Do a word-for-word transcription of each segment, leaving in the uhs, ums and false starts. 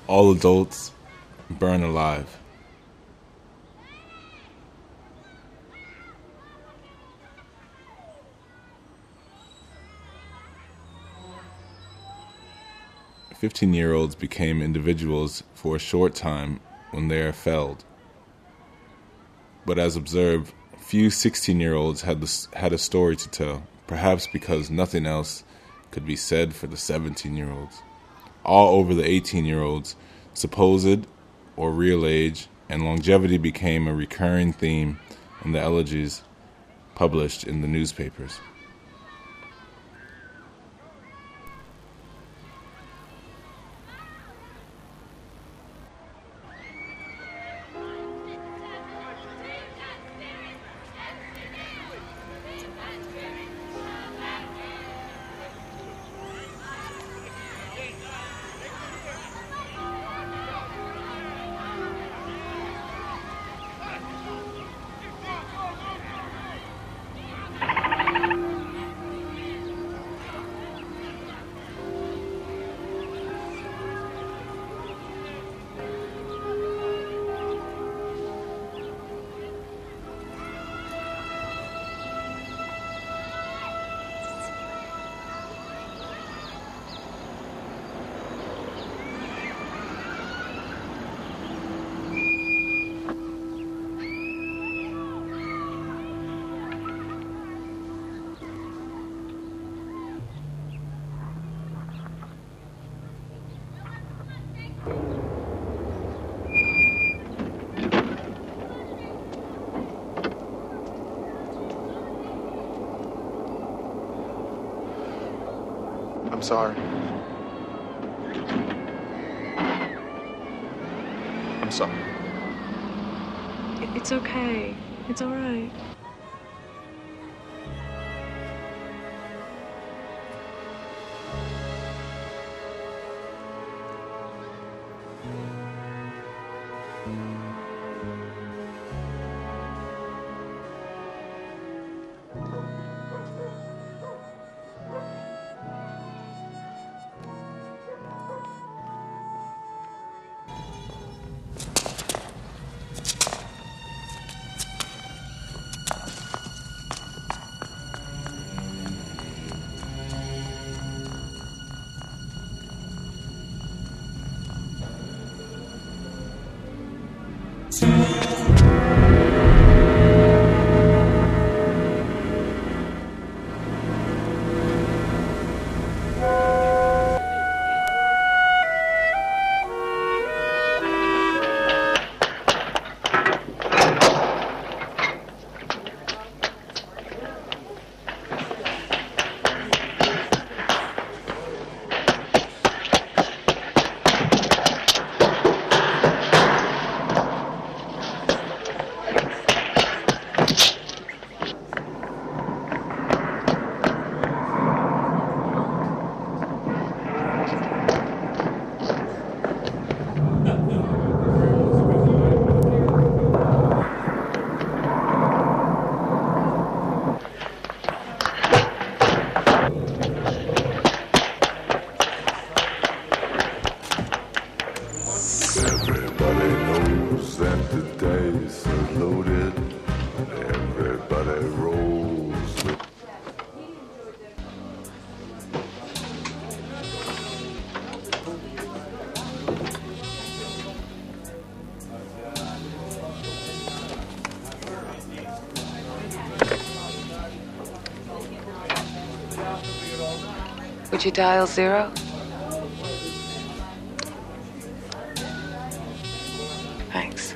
All adults burn alive. Fifteen-year-olds became individuals for a short time when they are felled. But as observed, few sixteen-year-olds had, the, had a story to tell, perhaps because nothing else could be said for the seventeen-year-olds. All over the eighteen-year-olds, supposed or real age and longevity became a recurring theme in the elegies published in the newspapers. I'm sorry. I'm sorry. It's okay. It's all right. Would you dial zero? Thanks.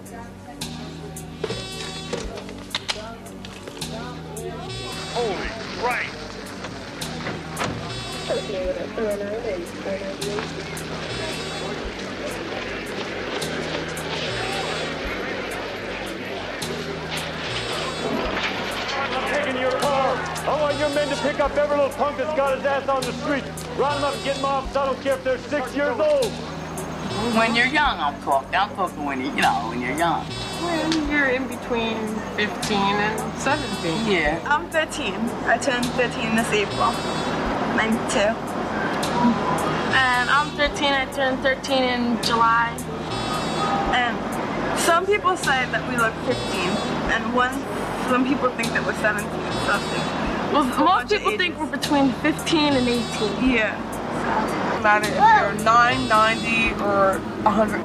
Holy Christ! I'm taking your car. I want your men to pick up every little punk that's got his ass on the street. Round them up and get them off. I don't care if they're six years old. When you're young, I'm talking. I'm talking when you, you know, when you're young. When you're in between fifteen and seventeen. Yeah. I'm thirteen. I turned thirteen this April. ninety-two. And I'm thirteen. I turned thirteen in July. And some people say that we look fifteen, and one some people think that we're seventeen or something. Well, most people think we're between fifteen and eighteen. Yeah. So, no matter if you're nine, ninety, or one hundred.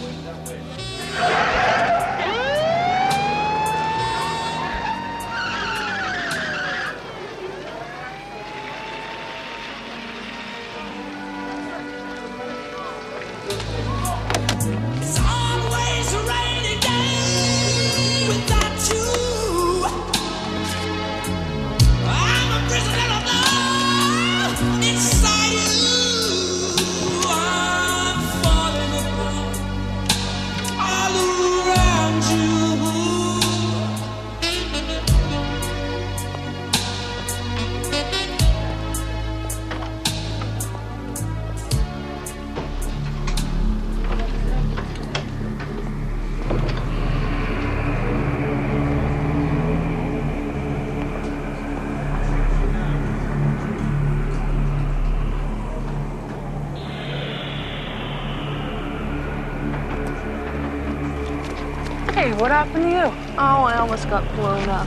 Hey, what happened to you? Oh, I almost got blown up.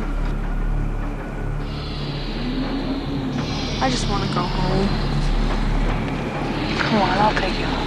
I just want to go home. Come on, I'll take you home.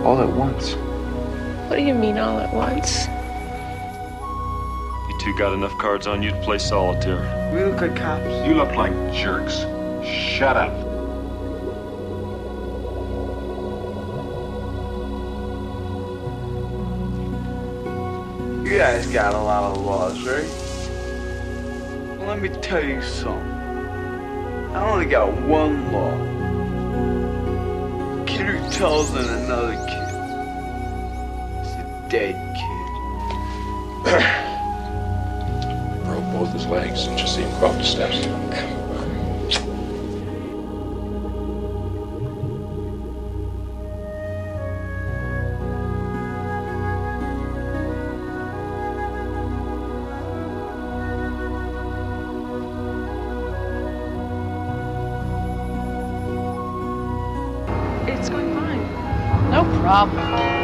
All at once. What do you mean all at once? You two got enough cards on you to play solitaire. We look like cops. You look like jerks. Shut up. You guys got a lot of laws, right? Well, let me tell you something. I only got one law. Kid who tells on another kid is a dead kid. Broke both his legs and just see him go up the steps. It's going fine. No problem.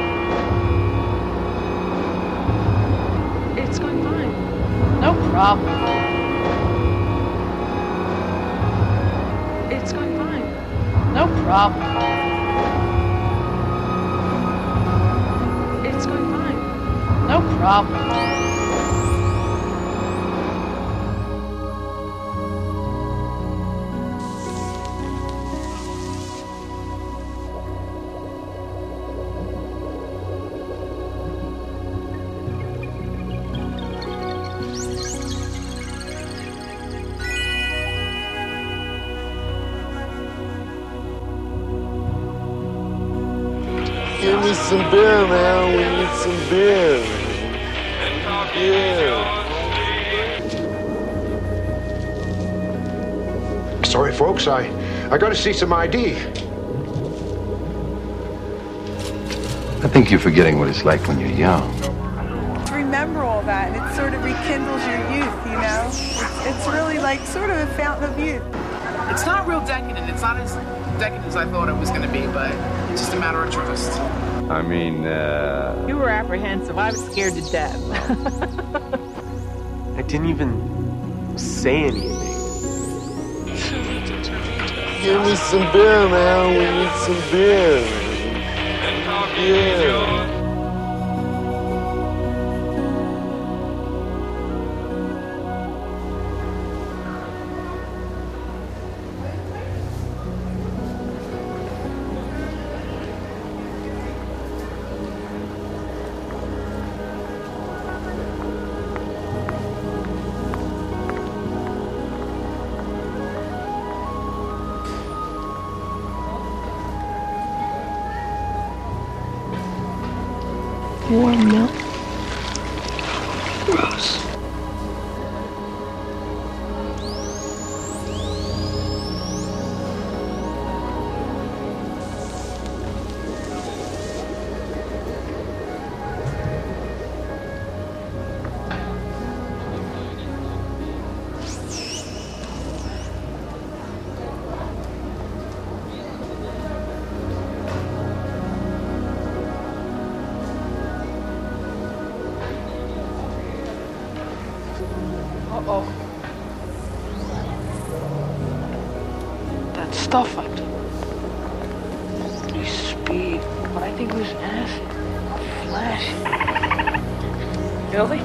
It's going fine. No problem. It's going fine. No problem. It's going fine. No problem. Give me some beer, man. We need some beer. Yeah. Sorry, folks. I, I got to see some I D. I think you're forgetting what it's like when you're young. To remember all that, and it sort of rekindles your youth, you know? It's, it's really like sort of a fountain of youth. It's not real decadent. It's not as decadent as I thought it was going to be, but it's just a matter of trust. I mean, uh... You were apprehensive. I was scared to death. I didn't even say anything. Give me some beer, man. We need some beer. Yeah. Warm milk. Gross. Uh-oh. That stuff I took. You speed. But I think it was acid. Flash. Really?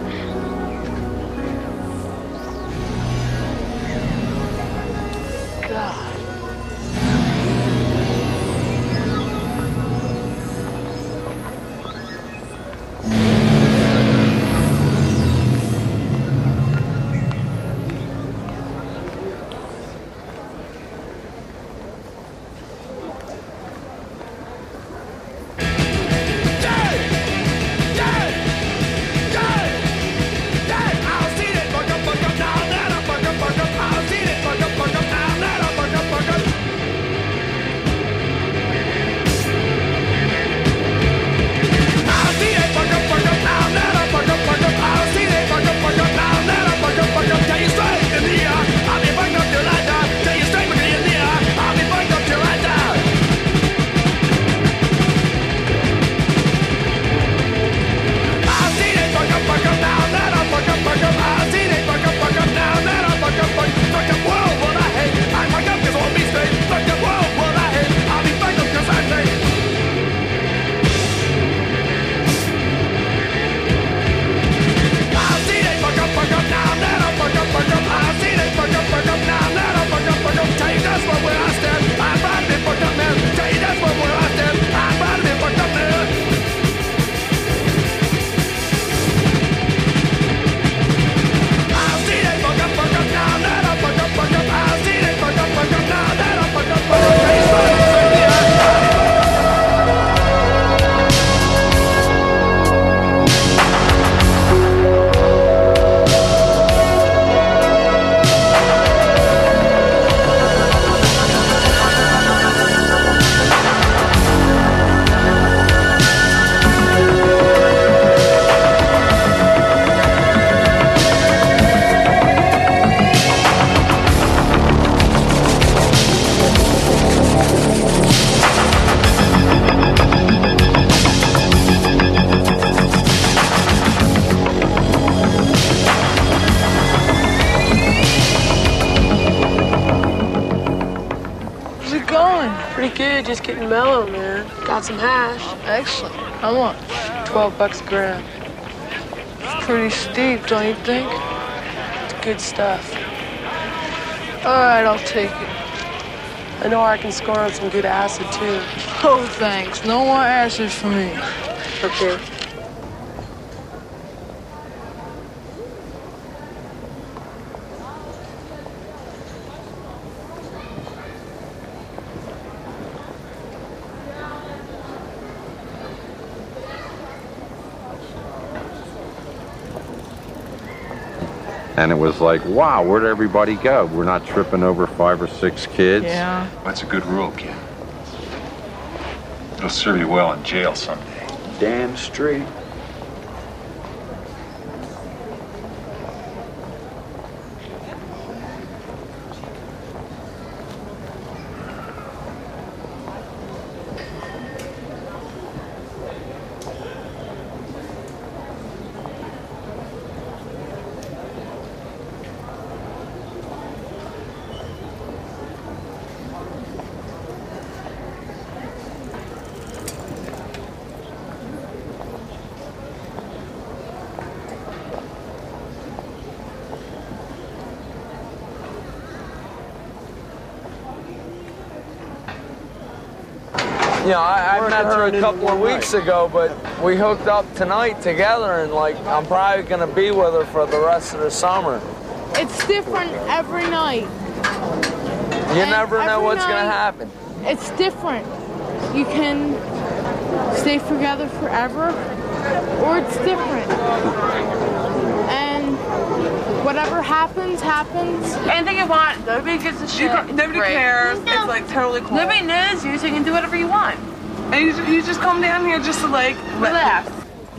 God. Just getting mellow, man. Got some hash. Excellent. How much? Twelve bucks a gram. It's pretty steep, don't you think? It's good stuff. All right, I'll take it. I know I can score on some good acid, too. Oh, thanks. No more acid for me. Okay. And it was like, wow, where'd everybody go? We're not tripping over five or six kids. Yeah. That's a good rule, kid. It'll serve you well in jail someday. Damn straight. You know, I, I met her a couple of weeks ago, but we hooked up tonight together, and like, I'm probably gonna be with her for the rest of the summer. It's different every night. You And never know every what's night, gonna happen. It's different. You can stay together forever, or it's different. And whatever happens, happens. Anything you want. Nobody gives a shit. ca- Nobody Right. cares. No. It's like totally cool. Nobody knows you, so you can do whatever you want. And you, you just come down here just to like relax.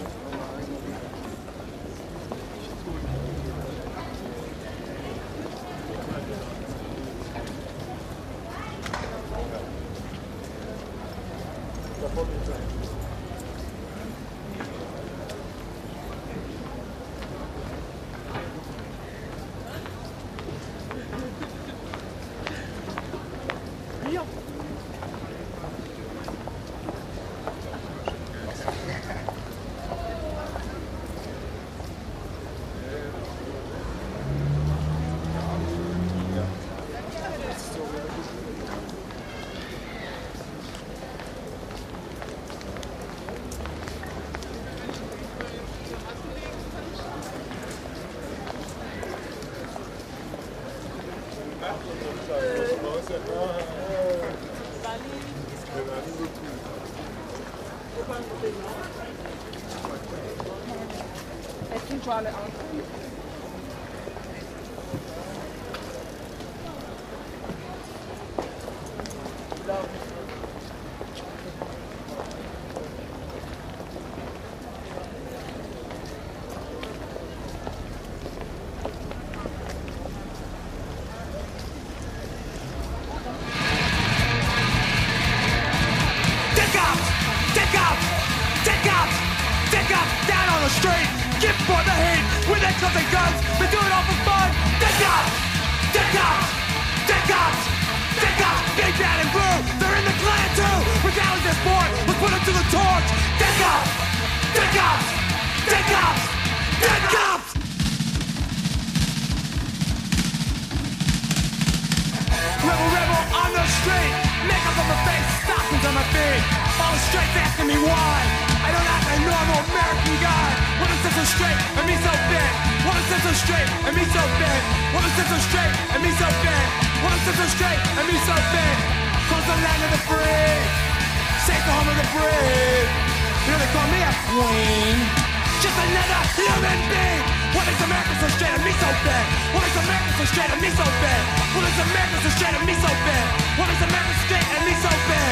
Rebel, rebel on the street. Makeup on my face, stockings on my feet. All the straights asking me why I don't act like a normal American guy. What is this so straight and me so big? What is this so straight and me so big? What is this so straight and me so big? What is this so straight and me so big? Close the land of the free, safe the home of the brave. You know they call me a queen. Just another human being. What makes America so straight and me so big? What makes America so straight and me so big? What makes America so straight and me so big? What makes America straight and me so big?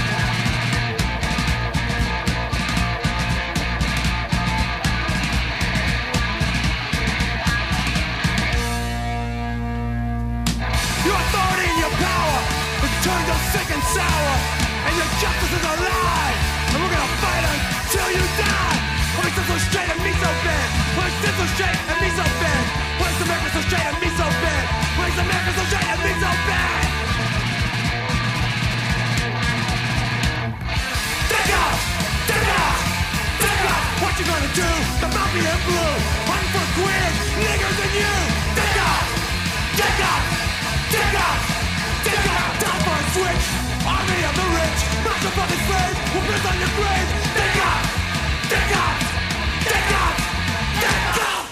Your authority and your power has turned us sick and sour, and your justice is a lie. And we're gonna fight until you die. What makes us so straight and me so big? What makes this so straight and me so big? What makes America so straight and me so big? What makes America so straight and me so big? What you gonna do? The mafia blue, hunting for queer niggers and you. Take off, take off, take off, take off. Time for a switch. Army of the rich, motherfucking slave. We'll piss on your grave. Take off, take off, take off, take off.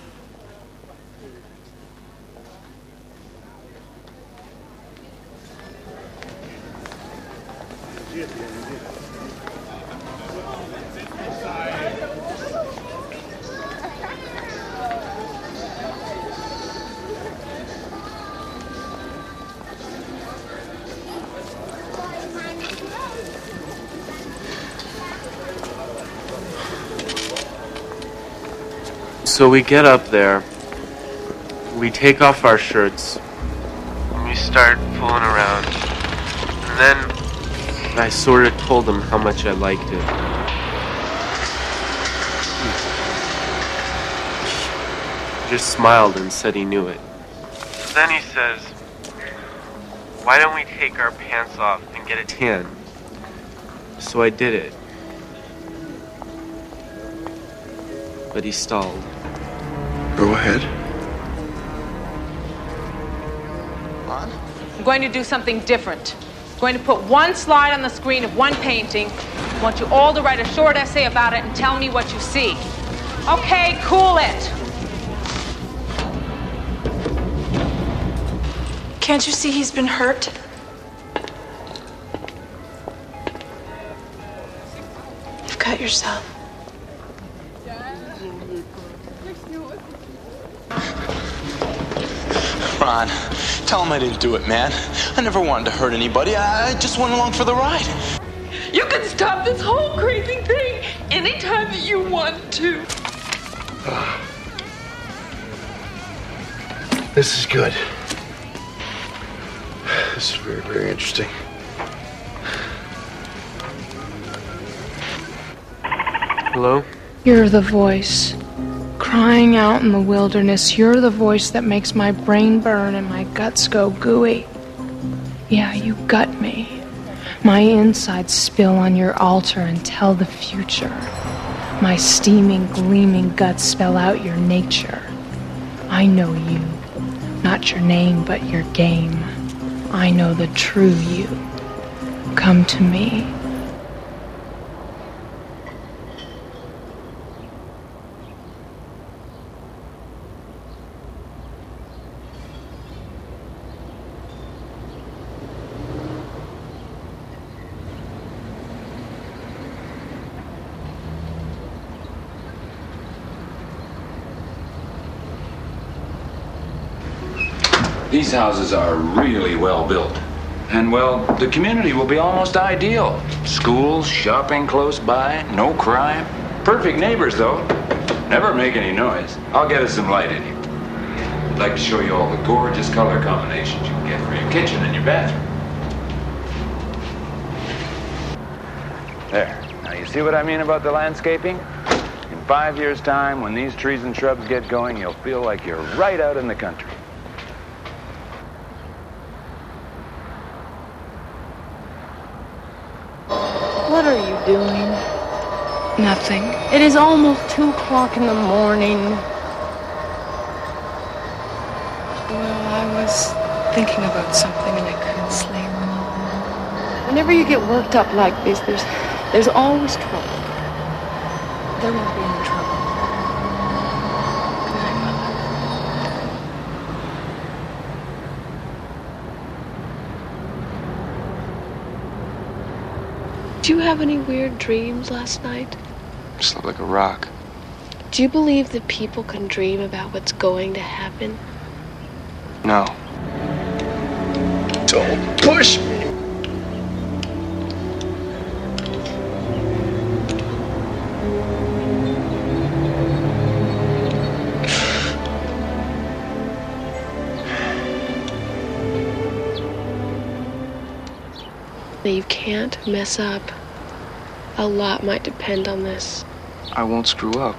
So we get up there, we take off our shirts, and we start fooling around. And then I sort of told him how much I liked it. He just smiled and said he knew it. Then he says, why don't we take our pants off and get a tan? So I did it. But he stalled. Go ahead. I'm going to do something different. I'm going to put one slide on the screen of one painting. I want you all to write a short essay about it and tell me what you see. Okay, cool it. Can't you see he's been hurt? You've cut yourself. Ron, tell him I didn't do it, man. I never wanted to hurt anybody. I just went along for the ride. You can stop this whole crazy thing anytime that you want to. This is good. This is very, very interesting. Hello? You're the voice. Crying out in the wilderness, you're the voice that makes my brain burn and my guts go gooey. Yeah, you gut me. My insides spill on your altar and tell the future. My steaming, gleaming guts spell out your nature. I know you, not your name, but your game. I know the true you. Come to me. These houses are really well built. And, well, the community will be almost ideal. Schools, shopping close by, no crime. Perfect neighbors, though. Never make any noise. I'll get us some light in here. I'd like to show you all the gorgeous color combinations you can get for your kitchen and your bathroom. There. Now, you see what I mean about the landscaping? In five years' time, when these trees and shrubs get going, you'll feel like you're right out in the country. What are you doing? Nothing. It is almost two o'clock in the morning. Well, I was thinking about something and I couldn't sleep. Whenever you get worked up like this, there's there's always trouble. There won't be any trouble. Good night, Mother. Did you have any weird dreams last night? Slept like a rock. Do you believe that people can dream about what's going to happen? No. Don't push me. You can't mess up. A lot might depend on this. I won't screw up.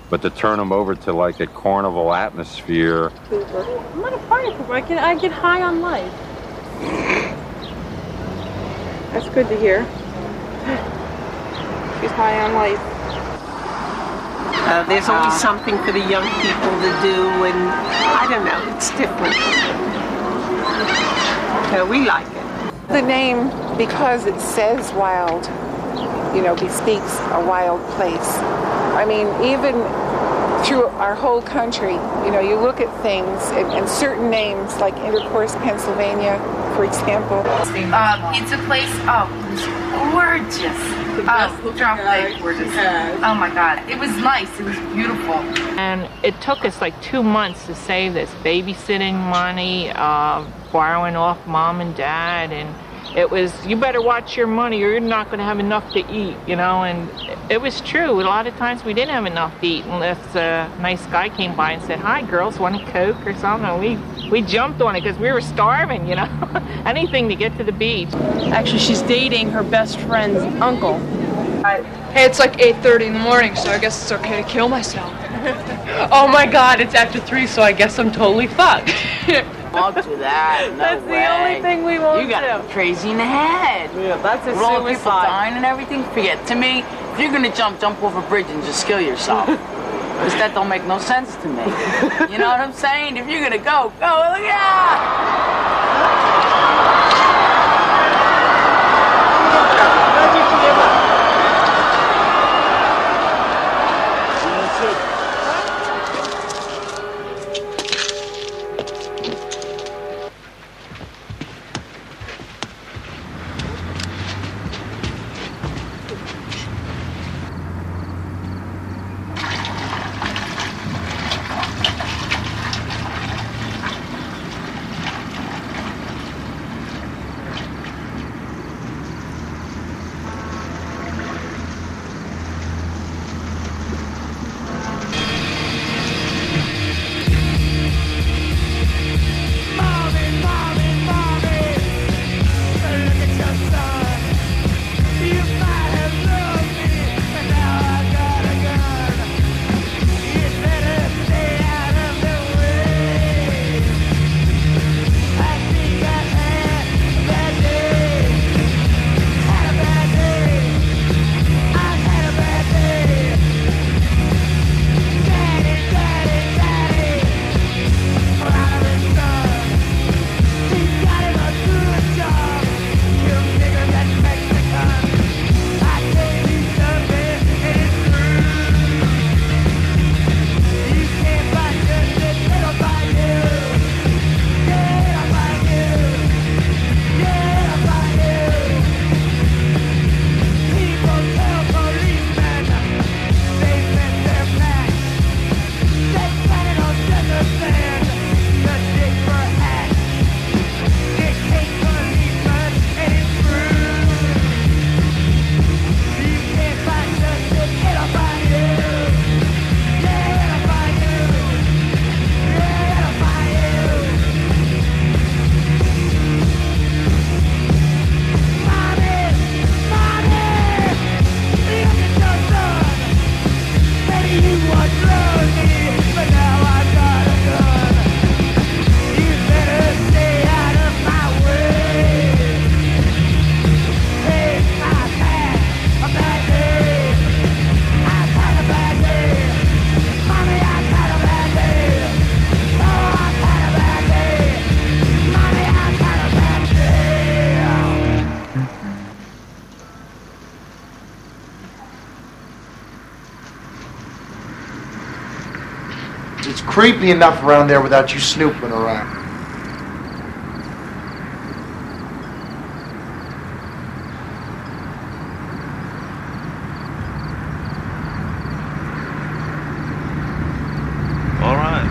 But to turn them over to like a carnival atmosphere. I'm not a party pooper. I can, I get high on life. That's good to hear. She's high on life. Uh, there's always something for the young people to do, and I don't know, it's different. So we like it. The name, because it says wild, you know, bespeaks a wild place. I mean, even through our whole country, you know, you look at things and, and certain names, like Intercourse, Pennsylvania, for example. Uh, pizza place, oh, it was gorgeous. Oh, drop like gorgeous. Oh my God, it was nice. It was beautiful. And it took us like two months to save this babysitting money, uh, borrowing off mom and dad, and it was, you better watch your money or you're not going to have enough to eat, you know, and it was true. A lot of times we didn't have enough to eat unless a nice guy came by and said, hi, girls, want a Coke or something? We, we jumped on it because we were starving, you know, anything to get to the beach. Actually, she's dating her best friend's uncle. Hey, it's like eight thirty in the morning, so I guess it's okay to kill myself. Oh my God, it's after three, so I guess I'm totally fucked. Won't do that. No That's way. the only thing we won't You gotta do. be crazy in the head. Yeah, that's a With all the people suicide. dying and everything, forget. To me, if you're gonna jump, jump off a bridge and just kill yourself. Because that don't make no sense to me. You know what I'm saying? If you're gonna go, go, look out! It's creepy enough around there without you snooping around. All right.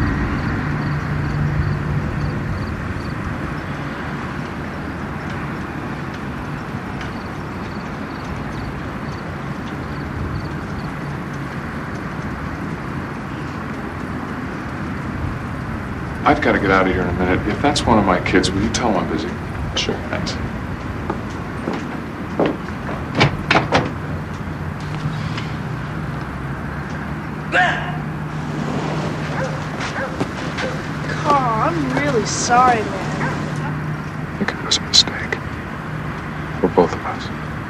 I've got to get out of here in a minute. If that's one of my kids, will you tell them I'm busy? Sure. Thanks. sorry, man. I think it was a mistake. For both of us.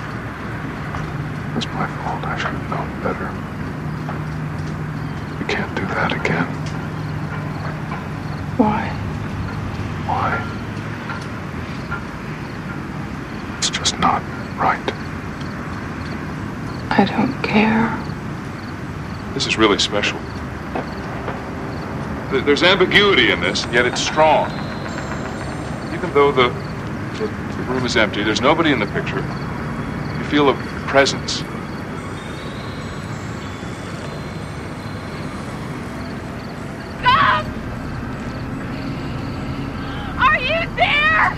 It was my fault. I should have known better. We can't do that again. Why? Why? It's just not right. I don't care. This is really special. Th- There's ambiguity in this, yet it's strong. Even though the, the, the room is empty, there's nobody in the picture. You feel a presence. Stop! Are you there?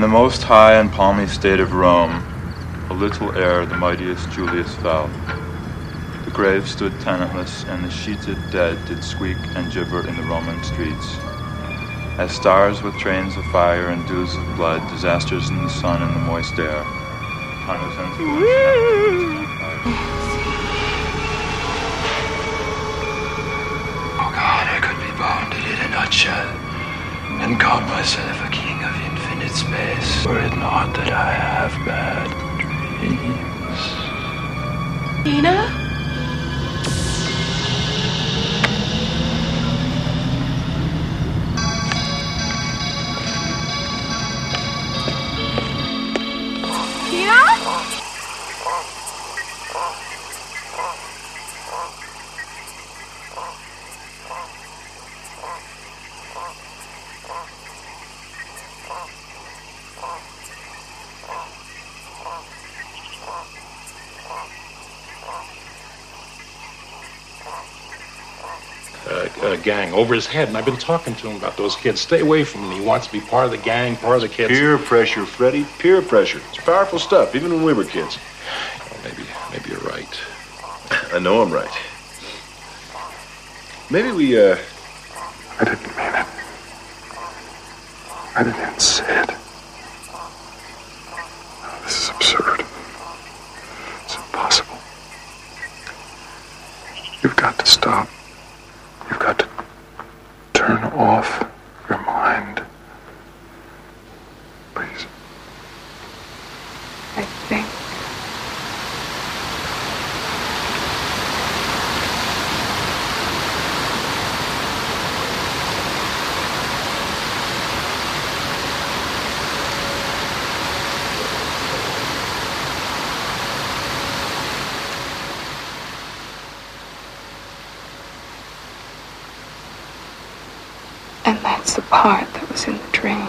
most high and palmy state of Rome, a little ere the mightiest Julius fell, the grave stood tenantless, and the sheeted dead did squeak and gibber in the Roman streets. As stars with trains of fire and dews of blood, disasters in the sun and the moist air. Time was influenced. Oh God, I could be bounded in a nutshell and count myself a king of infinite space, were it not that I have bad dreams. Nina? Uh, gang over his head, and I've been talking to him about those kids. Stay away from him. He wants to be part of the gang, part of the kids. Peer pressure, Freddie. Peer pressure. It's powerful stuff, even when we were kids. Well, maybe, maybe you're right. I know I'm right. Maybe we, uh... I didn't mean it. I didn't even say it. Oh, this is absurd. It's impossible. You've got to stop. You've got to turn off your mind. Please. I think. And that's the part that was in the dream.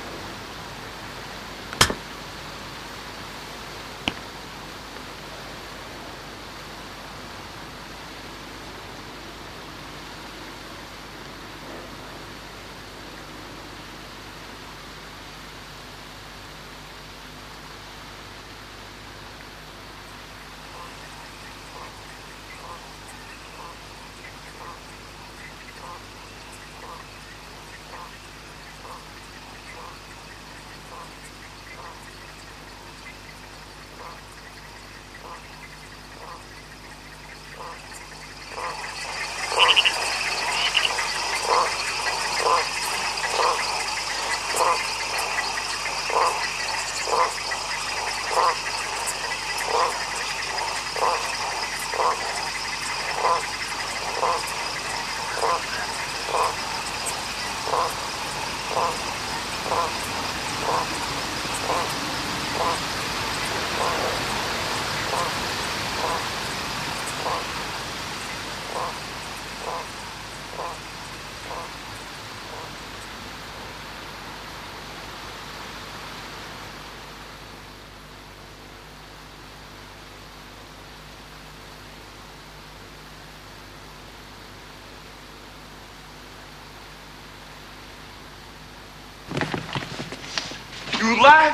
You lied?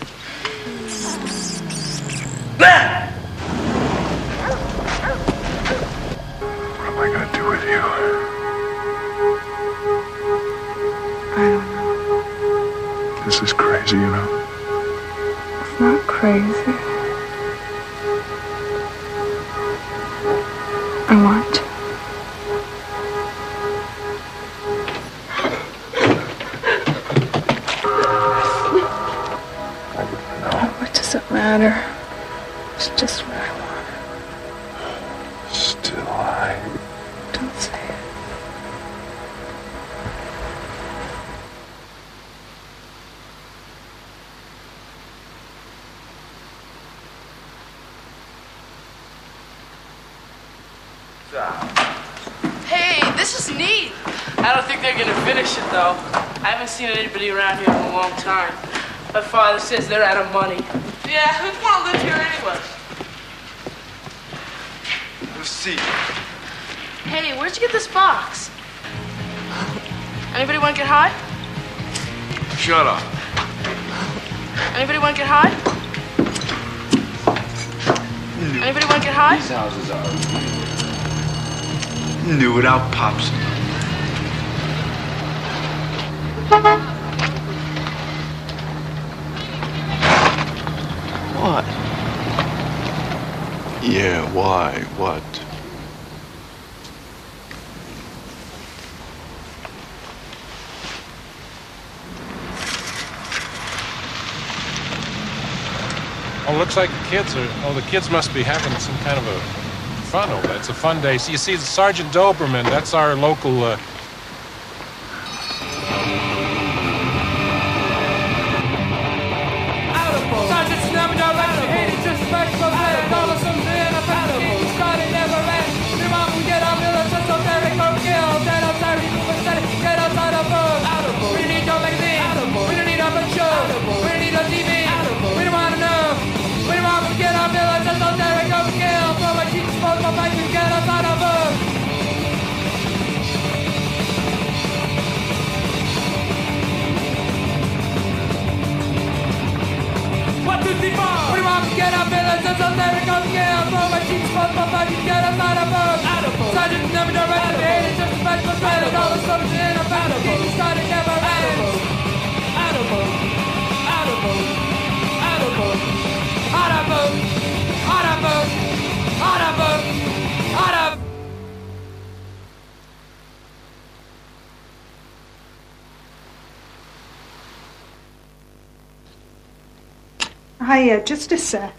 Nah! What am I gonna do with you? I don't know. This is crazy, you know? It's not crazy. I want to. What does it matter? It's just what I want. Still I... Don't say it. Hey, this is neat. I don't think they're gonna finish it though. I haven't seen anybody around here in a long time. My father says they're out of money. Yeah, who'd want to live here anyway? Let's see. Hey, where'd you get this box? Anybody want to get high? Shut up. Anybody want to get high? Anybody want to get high? These houses are Knew it out, Pops. What? Yeah, why? What? Oh, looks like the kids are. Oh, the kids must be having some kind of a fun over there. It's a fun day. So you see, Sergeant Doberman. That's our local. Uh, Sergeant Snubby, no right, hated disrespectful, let all of some in a battle. Started never ran. Your mom will get our military, so there it goes, kill. Then I'm sorry, people said it, get outside of us. We don't need your magazine, we don't need our show, we don't need our T V, we don't want to know. We don't want to get our military, so there it goes, kill. For my teachers, for my fight, we get outside of us. One, two, three, four. We want to get our villains and so there it goes again. Throw my cheeks, both my bodies, get us out of us. Out of us. Sergeant never direct the hate, it's just a special threat. All the soldiers in a battle. King started never ran. Out of us. Out of us. Out of us. Out of us. Out of us. Out of us. Out of us. Hiya, just a sec.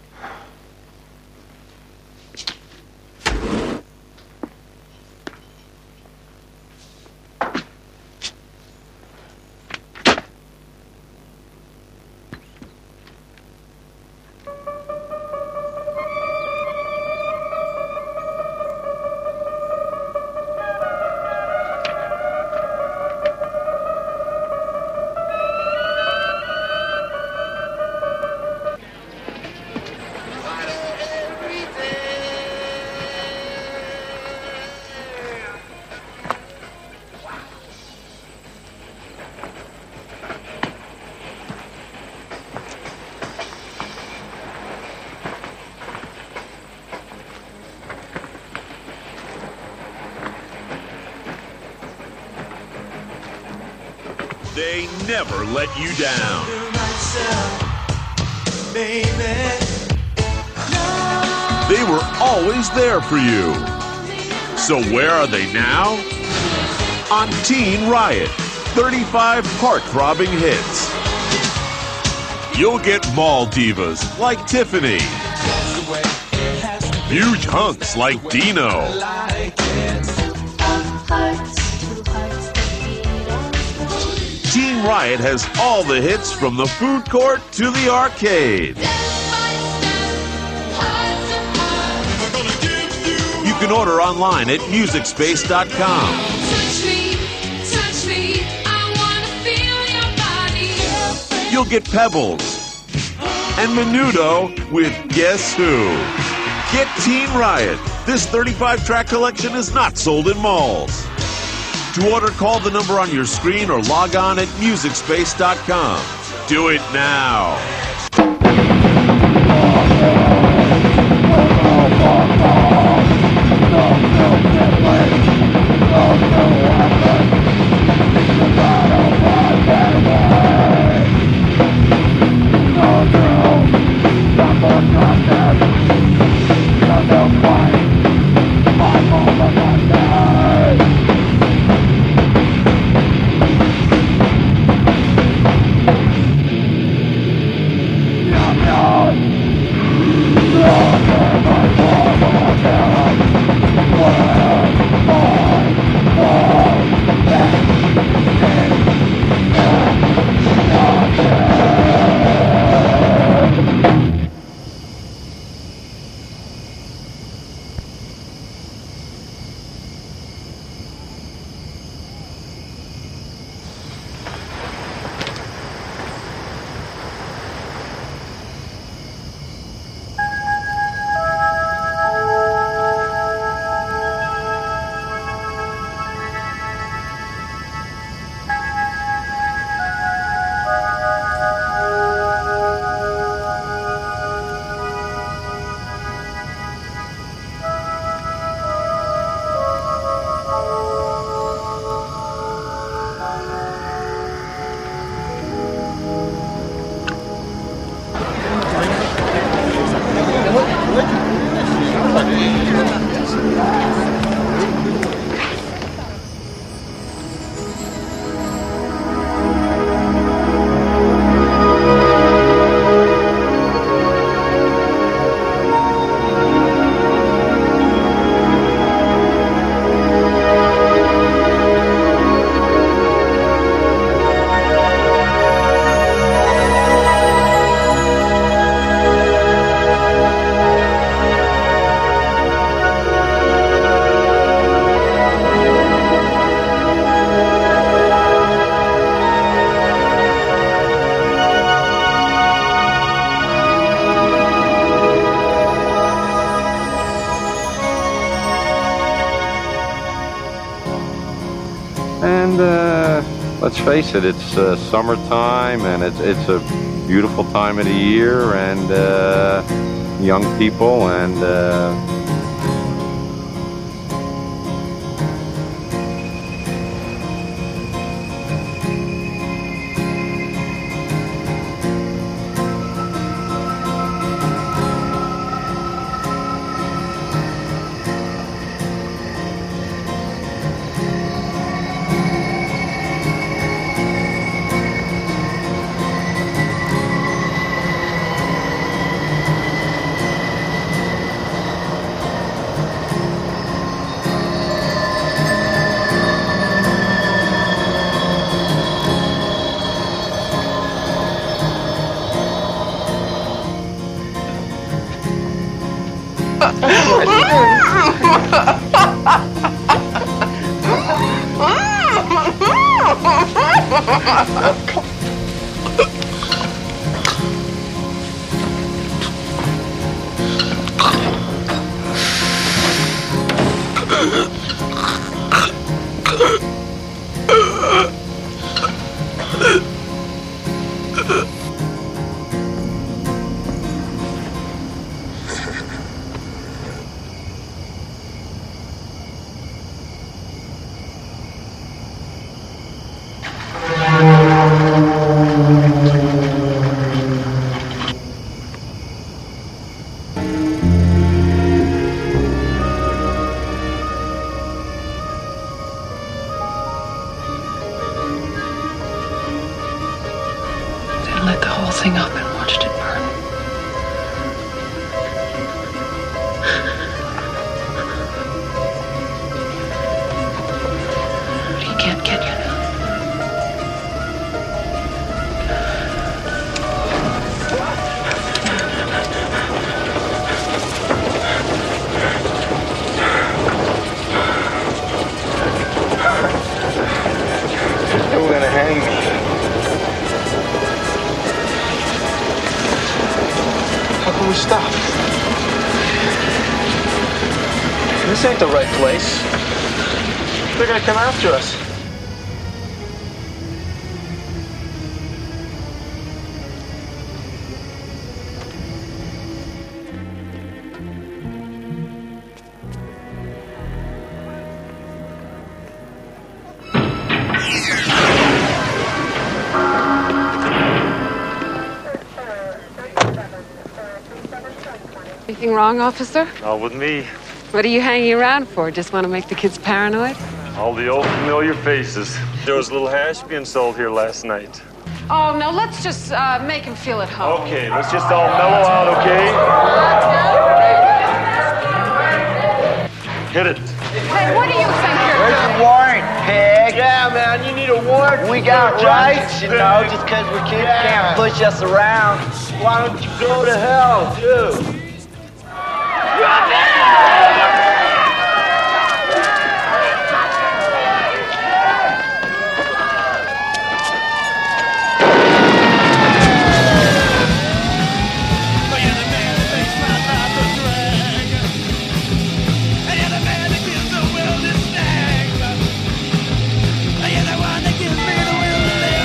They never let you down. They were always there for you. So where are they now? On Teen Riot, thirty-five heart-throbbing hits. You'll get mall divas like Tiffany. Huge hunks like Dino. Teen Riot has all the hits from the food court to the arcade. You can order online at music space dot com. You'll get Pebbles and Menudo with Guess Who. Get Teen Riot. This thirty-five track collection is not sold in malls. To order, call the number on your screen or log on at music space dot com. Do it now. let's face it, it's uh, summertime, and it's it's a beautiful time of the year, and uh, young people, and uh, lit the whole thing up and watched it burn. But he can't get you now. They were gonna hang me. How can we stop? This ain't the right place. They're gonna come after us. Anything wrong, officer? Not with me. What are you hanging around for? Just want to make the kids paranoid? All the old familiar faces. There was a little hash being sold here last night. Oh, no, let's just uh, make him feel at home. Okay, let's just all mellow out, okay? Hit it. Hey, what do you think you're Where's doing? your warrant, pig? Yeah, man, you need a warrant. We got rights, you know, just because we're kids yeah. can't push us around. Why don't you go to hell, too?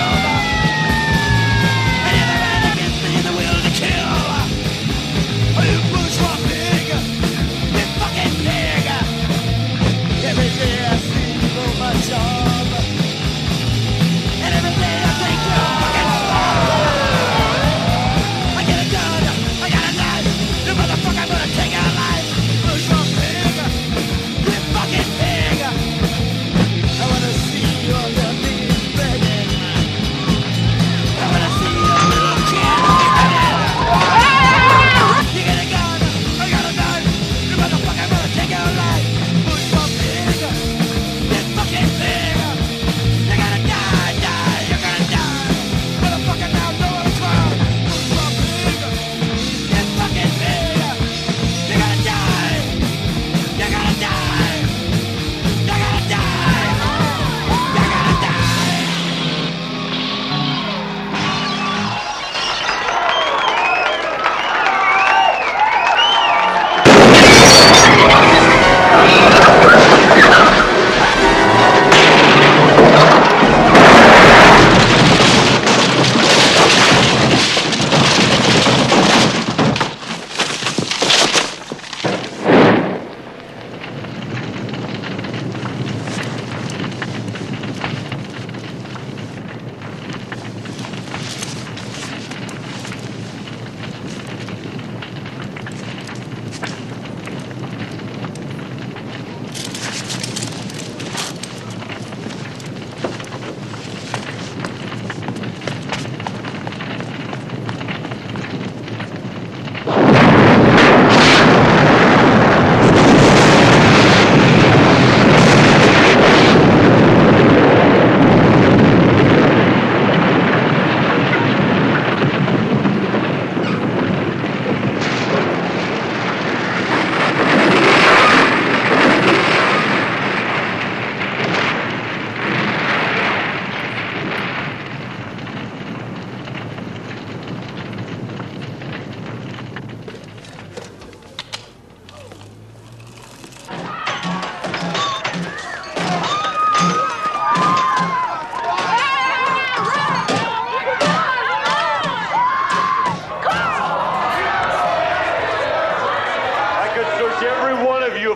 Are you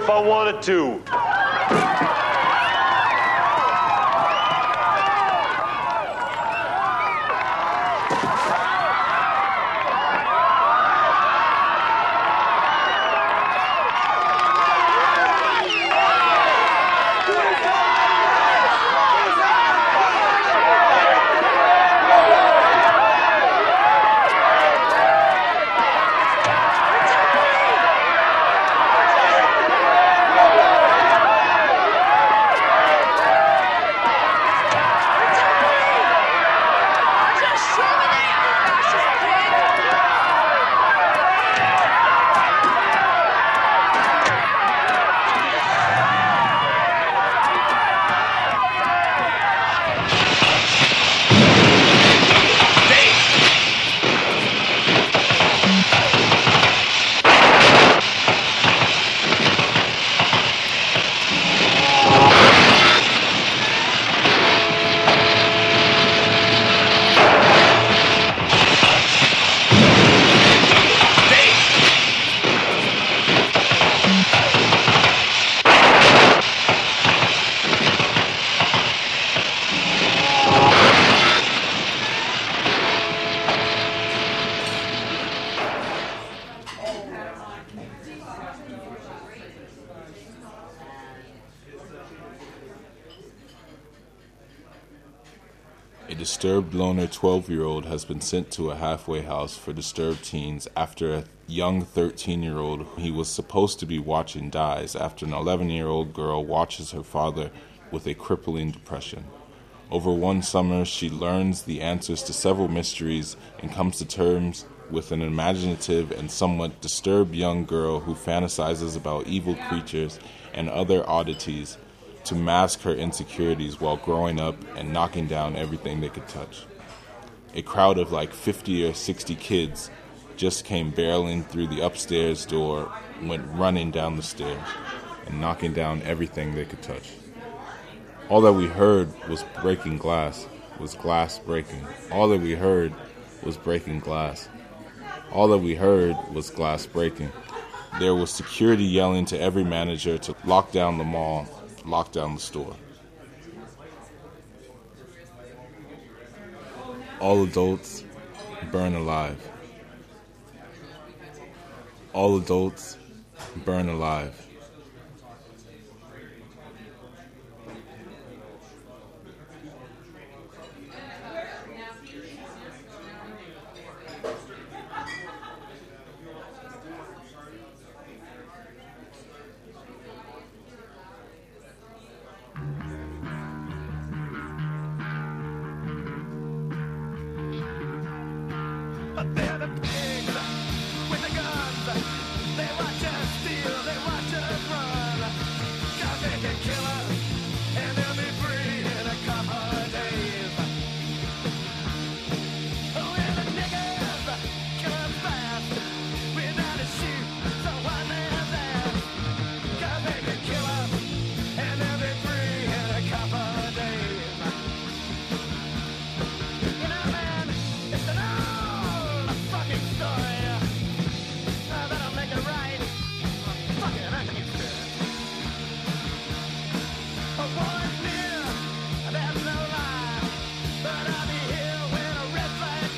if I wanted to. A disturbed loner twelve-year-old has been sent to a halfway house for disturbed teens after a young thirteen-year-old who he was supposed to be watching dies after an eleven-year-old girl watches her father with a crippling depression. Over one summer, she learns the answers to several mysteries and comes to terms with an imaginative and somewhat disturbed young girl who fantasizes about evil creatures and other oddities to mask her insecurities while growing up and knocking down everything they could touch. A crowd of like fifty or sixty kids just came barreling through the upstairs door, went running down the stairs, and knocking down everything they could touch. All that we heard was breaking glass, was glass breaking. All that we heard was breaking glass. All that we heard was glass breaking. There was security yelling to every manager to lock down the mall, lock down the store. All adults burn alive. All adults burn alive.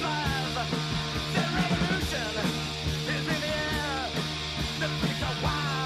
Wow.